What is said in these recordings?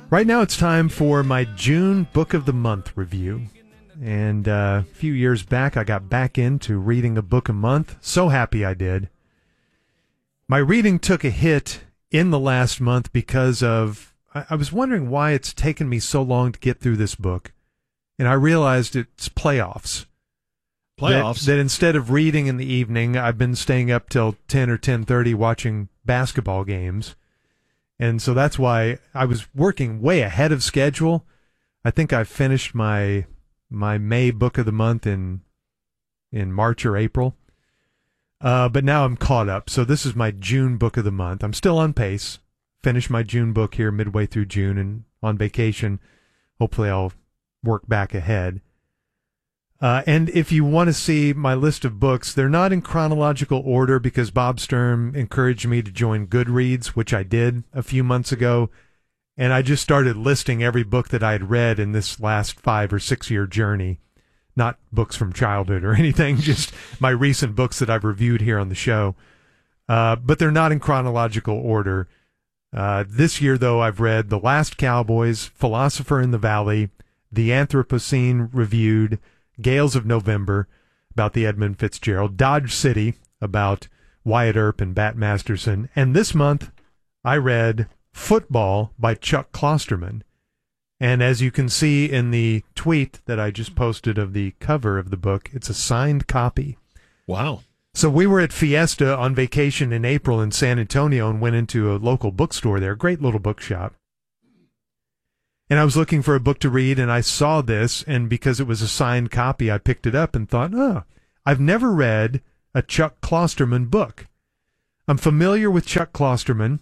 Right now it's time for my June Book of the Month review. And a few years back, I got back into reading a book a month. So happy I did. My reading took a hit in the last month because of... I was wondering why it's taken me so long to get through this book. And I realized it's playoffs. Playoffs? That instead of reading in the evening, I've been staying up till 10 or 10:30 watching basketball games. And so that's why I was working way ahead of schedule. I think I finished my May book of the month in March or April. But now I'm caught up. So this is my June book of the month. I'm still on pace. Finish my June book here midway through June, and on vacation, hopefully I'll work back ahead. And if you want to see my list of books, they're not in chronological order because Bob Sturm encouraged me to join Goodreads, which I did a few months ago. And I just started listing every book that I had read in this last 5 or 6 year journey. Not books from childhood or anything, just my recent books that I've reviewed here on the show. But they're not in chronological order. This year, though, I've read The Last Cowboys, Philosopher in the Valley, The Anthropocene Reviewed, Gales of November, about the Edmund Fitzgerald, Dodge City, about Wyatt Earp and Bat Masterson, and this month I read Football by Chuck Klosterman. And as you can see in the tweet that I just posted of the cover of the book, it's a signed copy. Wow. So we were at Fiesta on vacation in April in San Antonio and went into a local bookstore there, great little bookshop. And I was looking for a book to read, and I saw this, and because it was a signed copy, I picked it up and thought, I've never read a Chuck Klosterman book. I'm familiar with Chuck Klosterman.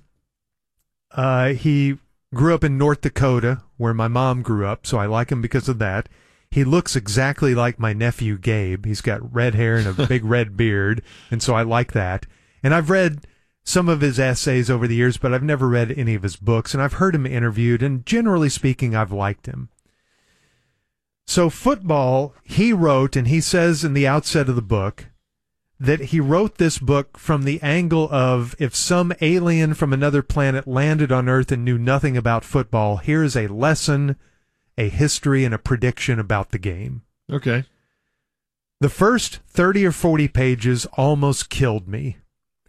He grew up in North Dakota, where my mom grew up, so I like him because of that. He looks exactly like my nephew Gabe. He's got red hair and a big red beard, and so I like that. And I've read some of his essays over the years, but I've never read any of his books, and I've heard him interviewed, and generally speaking, I've liked him. So Football, he wrote, and he says in the outset of the book, that he wrote this book from the angle of if some alien from another planet landed on Earth and knew nothing about football, here's a lesson, a history, and a prediction about the game. Okay. The first 30 or 40 pages almost killed me.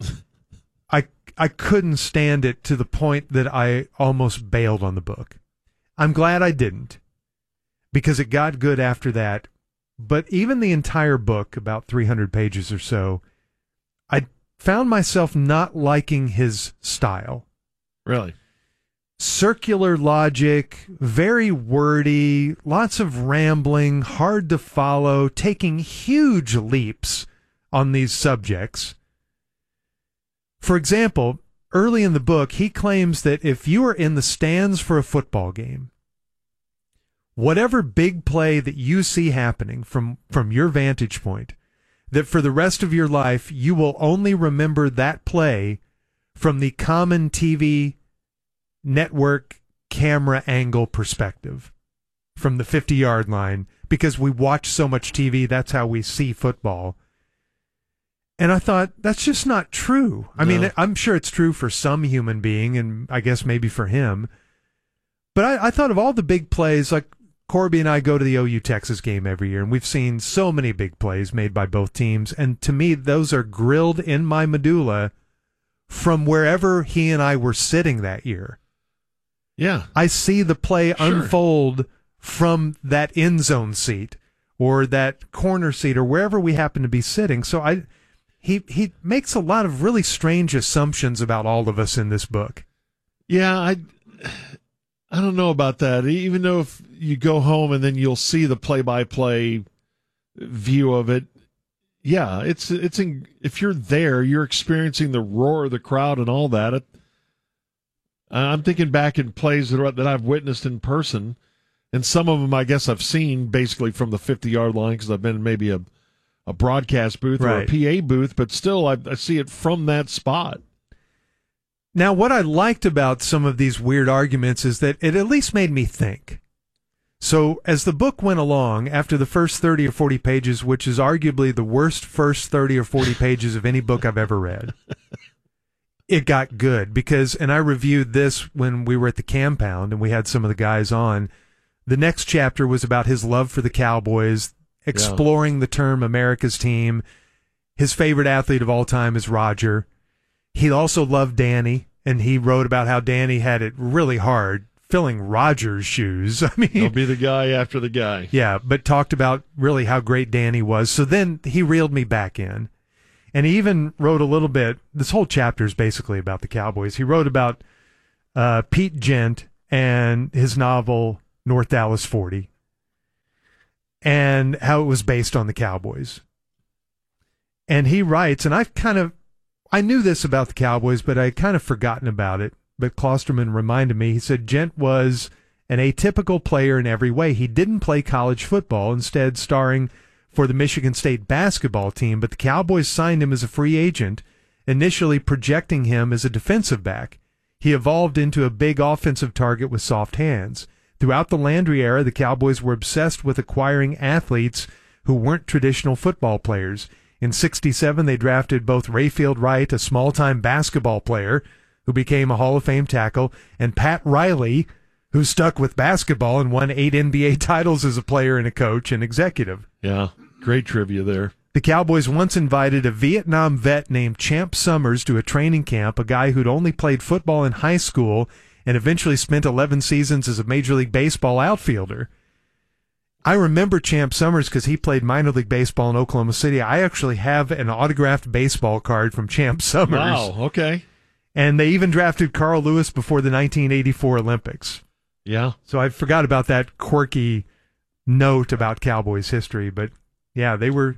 I couldn't stand it to the point that I almost bailed on the book. I'm glad I didn't, because it got good after that. But even the entire book, about 300 pages or so, I found myself not liking his style. Really? Circular logic, very wordy, lots of rambling, hard to follow, taking huge leaps on these subjects. For example, early in the book, he claims that if you are in the stands for a football game, whatever big play that you see happening from your vantage point, that for the rest of your life, you will only remember that play from the common TV network camera angle perspective, from the 50-yard line, because we watch so much TV, that's how we see football. And I thought, that's just not true. I mean, I'm sure it's true for some human being, and I guess maybe for him. But I thought of all the big plays, like Corby and I go to the OU Texas game every year, and we've seen so many big plays made by both teams. And to me, those are grilled in my medulla from wherever he and I were sitting that year. Yeah. I see the play unfold from that end zone seat or that corner seat or wherever we happen to be sitting. So he makes a lot of really strange assumptions about all of us in this book. Yeah, I don't know about that. Even though if you go home and then you'll see the play-by-play view of it, yeah, if you're there, you're experiencing the roar of the crowd and all that. I'm thinking back in plays that I've witnessed in person, and some of them I guess I've seen basically from the 50-yard line because I've been in maybe a broadcast booth or a PA booth, but still I see it from that spot. Now, what I liked about some of these weird arguments is that it at least made me think. So as the book went along, after the first 30 or 40 pages, which is arguably the worst first 30 or 40 pages of any book I've ever read, it got good because, and I reviewed this when we were at the Campound and we had some of the guys on. The next chapter was about his love for the Cowboys, exploring the term America's team. His favorite athlete of all time is Roger. He also loved Danny, and he wrote about how Danny had it really hard filling Roger's shoes. I mean, he'll be the guy after the guy. Yeah, but talked about really how great Danny was. So then he reeled me back in. And he even wrote a little bit, this whole chapter is basically about the Cowboys. He wrote about Pete Gent and his novel North Dallas 40 and how it was based on the Cowboys. And he writes, and I knew this about the Cowboys, but I had kind of forgotten about it. But Klosterman reminded me, he said, Gent was an atypical player in every way. He didn't play college football, instead starring for the Michigan State basketball team, but the Cowboys signed him as a free agent, initially projecting him as a defensive back. He evolved into a big offensive target with soft hands. Throughout the Landry era, the Cowboys were obsessed with acquiring athletes who weren't traditional football players. In '67, they drafted both Rayfield Wright, a small-time basketball player who became a Hall of Fame tackle, and Pat Riley, who stuck with basketball and won 8 NBA titles as a player and a coach and executive. Yeah, great trivia there. The Cowboys once invited a Vietnam vet named Champ Summers to a training camp, a guy who'd only played football in high school and eventually spent 11 seasons as a Major League Baseball outfielder. I remember Champ Summers because he played minor league baseball in Oklahoma City. I actually have an autographed baseball card from Champ Summers. Wow, okay. And they even drafted Carl Lewis before the 1984 Olympics. Yeah. So I forgot about that quirky note about Cowboys history, but yeah, they were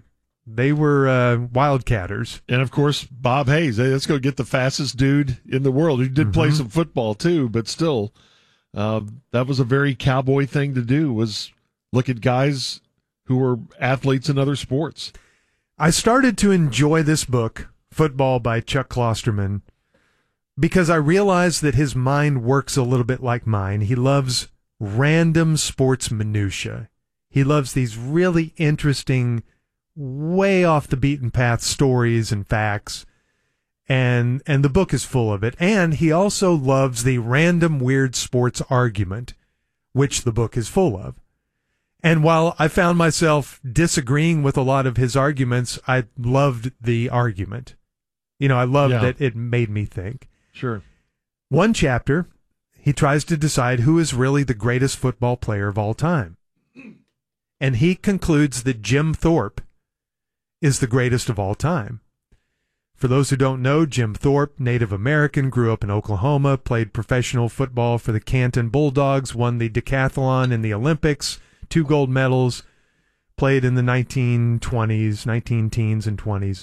Wildcatters. And of course, Bob Hayes. Hey, let's go get the fastest dude in the world. He did play some football too, but still, that was a very Cowboy thing to do, was look at guys who were athletes in other sports. I started to enjoy this book, Football by Chuck Klosterman, because I realized that his mind works a little bit like mine. He loves random sports minutia. He loves these really interesting, way off the beaten path stories and facts, and the book is full of it. And he also loves the random weird sports argument, which the book is full of. And while I found myself disagreeing with a lot of his arguments, I loved the argument. I loved that it made me think. Sure. One chapter, he tries to decide who is really the greatest football player of all time. And he concludes that Jim Thorpe is the greatest of all time. For those who don't know, Jim Thorpe, Native American, grew up in Oklahoma, played professional football for the Canton Bulldogs, won the decathlon in the Olympics, 2 gold medals, played in the 19 teens and 20s.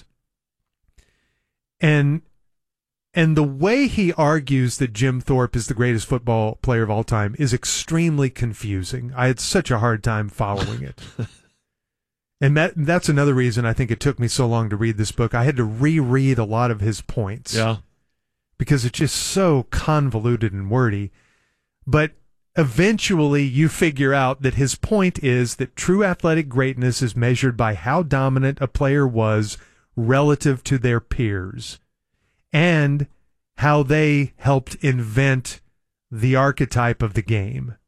And the way he argues that Jim Thorpe is the greatest football player of all time is extremely confusing. I had such a hard time following it. And that's another reason I think it took me so long to read this book. I had to reread a lot of his points. Yeah. Because it's just so convoluted and wordy. But eventually you figure out that his point is that true athletic greatness is measured by how dominant a player was relative to their peers, and how they helped invent the archetype of the game.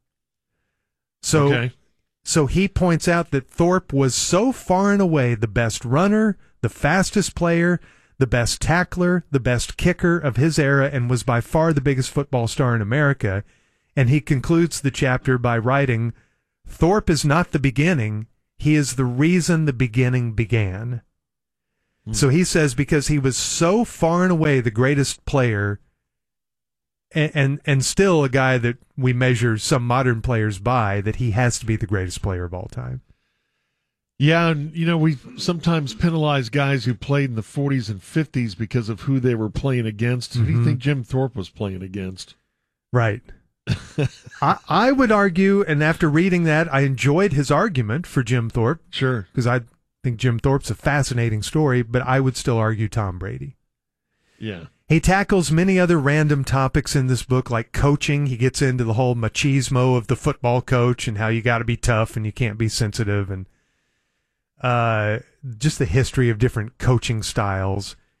So he points out that Thorpe was so far and away the best runner, the fastest player, the best tackler, the best kicker of his era, and was by far the biggest football star in America. And he concludes the chapter by writing, Thorpe is not the beginning, he is the reason the beginning began. So he says because he was so far and away the greatest player, and still a guy that we measure some modern players by, that he has to be the greatest player of all time. Yeah, and we sometimes penalize guys who played in the 40s and 50s because of who they were playing against. Who do you think Jim Thorpe was playing against? Right. I would argue, and after reading that, I enjoyed his argument for Jim Thorpe. Sure. Because I think Jim Thorpe's a fascinating story, but I would still argue Tom Brady. Yeah. He tackles many other random topics in this book, like coaching. He gets into the whole machismo of the football coach and how you got to be tough and you can't be sensitive, and just the history of different coaching styles.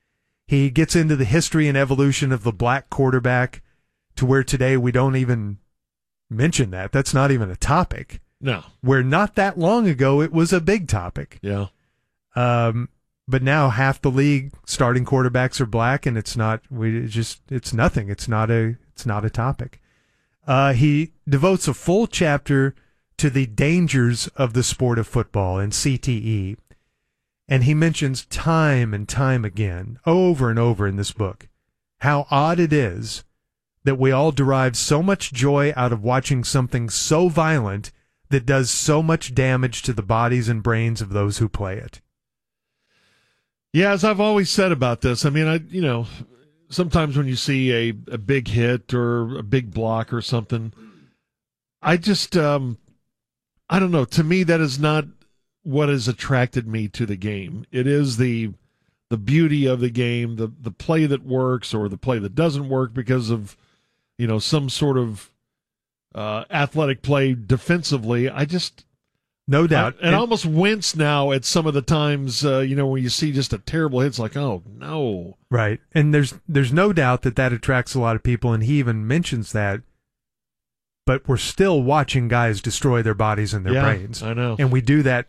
He gets into the history and evolution of the black quarterback to where today we don't even mention that. That's not even a topic. No. Where not that long ago it was a big topic. Yeah. But now half the league starting quarterbacks are black, and it's not. It's nothing. It's not a topic. He devotes a full chapter to the dangers of the sport of football and CTE, and he mentions time and time again, over and over in this book, how odd it is that we all derive so much joy out of watching something so violent that does so much damage to the bodies and brains of those who play it. Yeah, as I've always said about this, I mean, sometimes when you see a big hit or a big block or something, I just, I don't know. To me, that is not what has attracted me to the game. It is the beauty of the game, the play that works or the play that doesn't work because of, some sort of athletic play defensively. No doubt. I almost wince now at some of the times, when you see just a terrible hit, it's like, oh, no. Right. And there's no doubt that attracts a lot of people, and he even mentions that. But we're still watching guys destroy their bodies and their brains. I know. And we do that,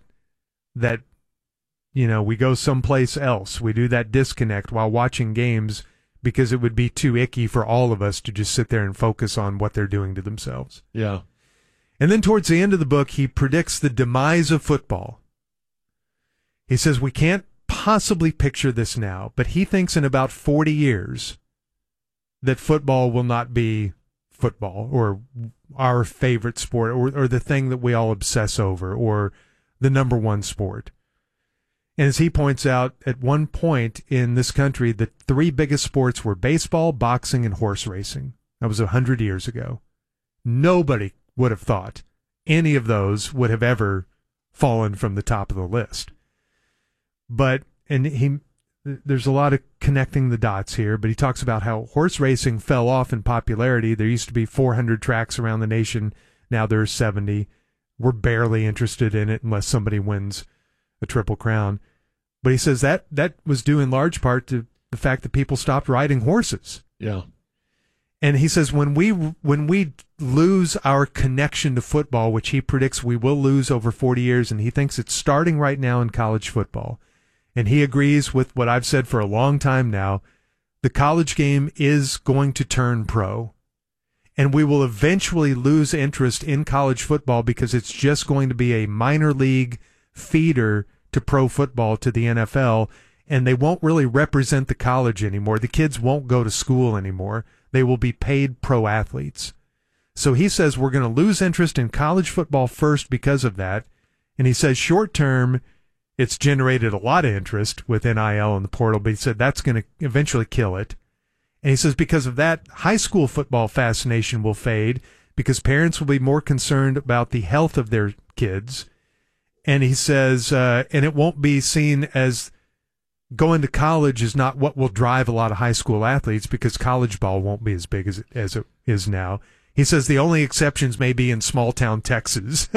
we go someplace else. We do that disconnect while watching games because it would be too icky for all of us to just sit there and focus on what they're doing to themselves. Yeah. And then towards the end of the book, he predicts the demise of football. He says we can't possibly picture this now, but he thinks in about 40 years that football will not be football or our favorite sport or the thing that we all obsess over or the number one sport. And as he points out, at one point in this country, the three biggest sports were baseball, boxing, and horse racing. That was 100 years ago. Nobody would have thought any of those would have ever fallen from the top of the list. There's a lot of connecting the dots here, but he talks about how horse racing fell off in popularity. There used to be 400 tracks around the nation. Now there's 70. We're barely interested in it unless somebody wins a Triple Crown. But he says that was due in large part to the fact that people stopped riding horses. Yeah. And he says when we lose our connection to football, which he predicts we will lose over 40 years, and he thinks it's starting right now in college football, and he agrees with what I've said for a long time now, the college game is going to turn pro. And we will eventually lose interest in college football because it's just going to be a minor league feeder to pro football, to the NFL, and they won't really represent the college anymore. The kids won't go to school anymore. They will be paid pro athletes. So he says we're going to lose interest in college football first because of that. And he says short term, it's generated a lot of interest with NIL and the portal, but he said that's going to eventually kill it. And he says because of that, high school football fascination will fade because parents will be more concerned about the health of their kids. And he says, and it won't be seen as going to college is not what will drive a lot of high school athletes because college ball won't be as big as it is now. He says the only exceptions may be in small town Texas.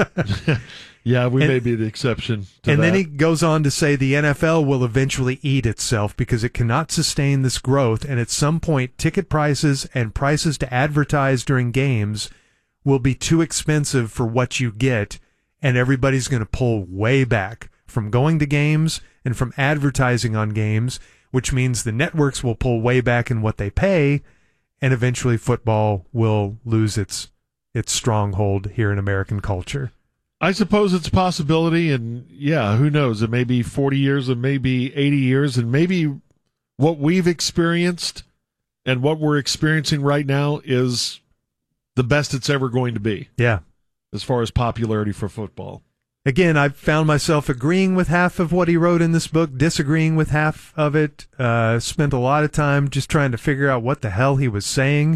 Yeah, we may be the exception to that. And then he goes on to say the NFL will eventually eat itself because it cannot sustain this growth, and at some point ticket prices and prices to advertise during games will be too expensive for what you get, and everybody's going to pull way back from going to games and from advertising on games, which means the networks will pull way back in what they pay, and eventually football will lose its stronghold here in American culture. I suppose it's a possibility, and yeah, who knows? It may be 40 years, it may be 80 years, and maybe what we've experienced and what we're experiencing right now is the best it's ever going to be. Yeah. As far as popularity for football. Again, I found myself agreeing with half of what he wrote in this book, disagreeing with half of it, spent a lot of time just trying to figure out what the hell he was saying.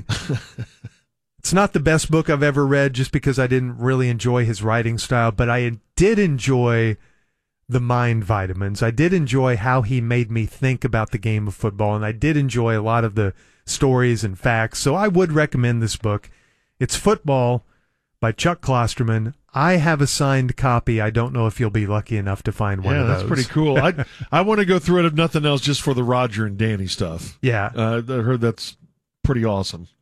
It's not the best book I've ever read just because I didn't really enjoy his writing style, but I did enjoy the mind vitamins. I did enjoy how he made me think about the game of football, and I did enjoy a lot of the stories and facts, so I would recommend this book. It's Football by Chuck Klosterman. I have a signed copy. I don't know if you'll be lucky enough to find one of those. Yeah, that's pretty cool. I want to go through it, if nothing else, just for the Roger and Danny stuff. Yeah. I heard that's pretty awesome.